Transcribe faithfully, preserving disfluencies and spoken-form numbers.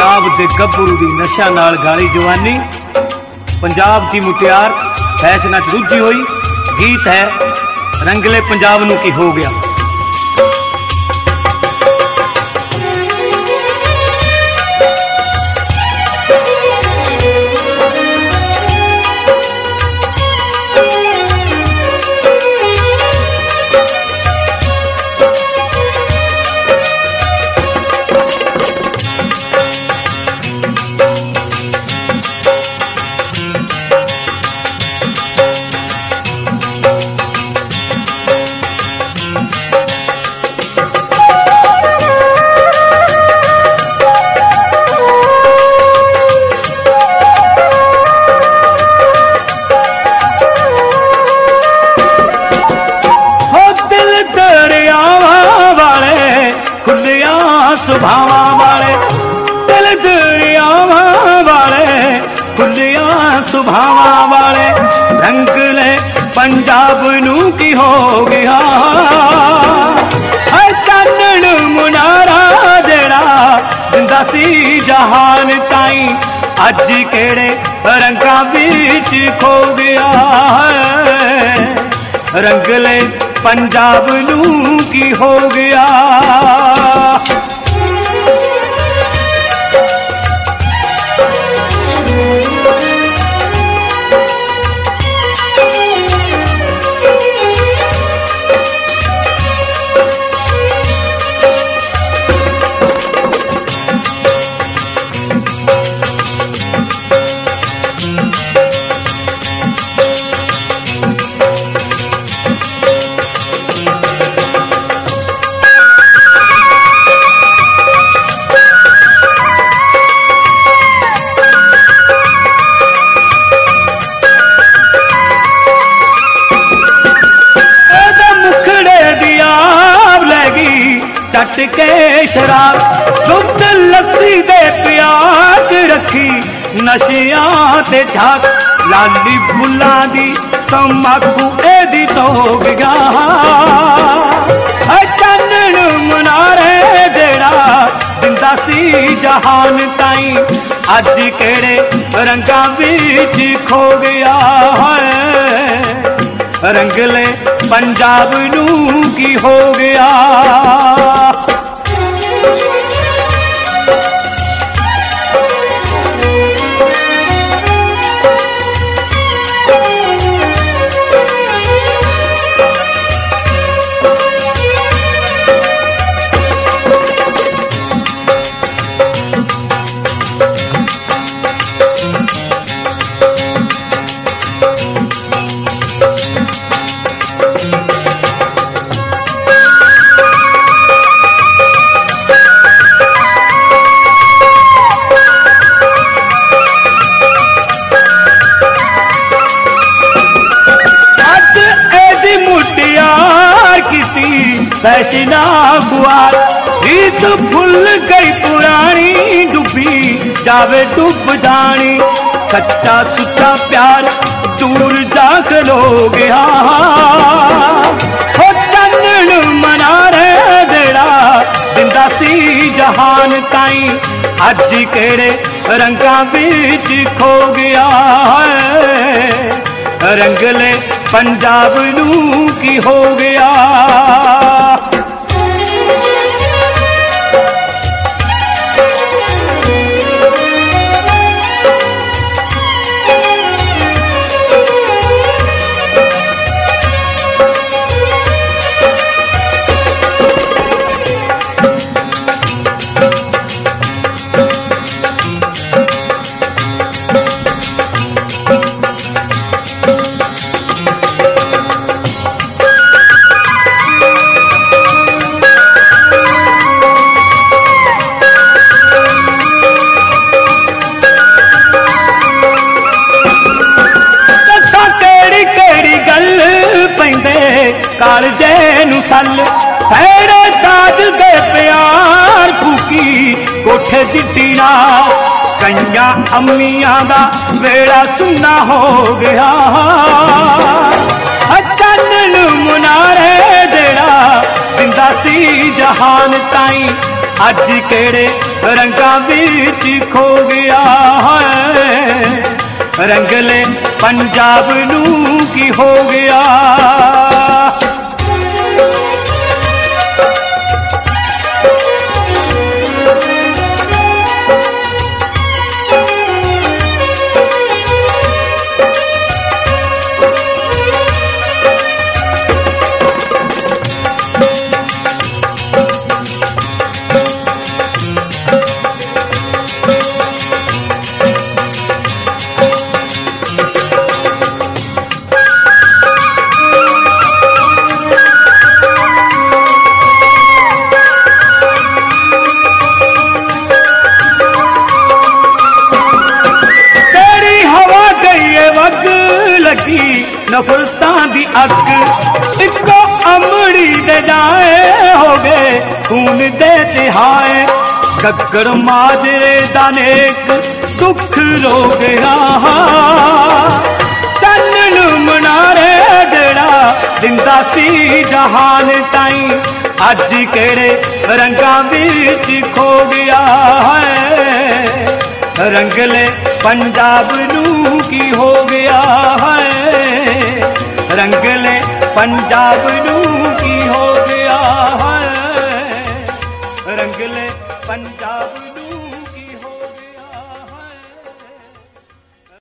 पंजाब दे गभरू दी नशा नाल गाली जवानी, पंजाब दी मुटियार फैशना च रुझी हुई। गीत है रंगले पंजाब नू की हो गया। सुभावा वाले दिल दरियावा वाले खुलिया सुभावा वाले रंगले पंजाब नू की हो गया। चानण मुनारा जेड़ा जिंदा सी जहान ताई अज केड़े रंगा बीच खो गया। रंगले पंजाब नू की हो गया। चट के शराब दुध लस्सी दे प्याज रखी नशिया ते झाक लाली फुला दी तंबाकू एदी तो गया। चानण मुनारे जेड़ा जिंदा सी जहान ताई अज केड़े रंगा बीच खो गया। रंगले पंजाब नू की हो गया। फैशना बुआर रीत भुल गई पुरानी डूबी जावे डूब जानी। सच्चा सुच्चा प्यार दूर जा खलो गया। हो चानण मनारे जेड़ा जिंदा सी जहान ताई अज केड़े रंगा बीच खो गया। रंगले पंजाब नू की हो गया। कालजे नू सल फैड़े ताज दे प्यार फूकी कोठे चिट्टी ना कईया अम्मियां दा वेड़ा सुन्ना हो गया। चानण मुनारे जेड़ा जिंदा सी जहान ताई अज केड़े रंगां विच खो गया है, रंगले पंजाब नूं की हो गया। नफरतां दी अग इको अमड़ी दे जाए हो गए खून दे तिहाए, गग्गर माजरे दा नेक दुख रो गया। चन्न मनारे जड़ा दिंदा सी जहान ताई, अज केड़े रंगां विच खो गया है, रंगले पंजाब नूं की हो गया है, रंगले पंजाब नूं की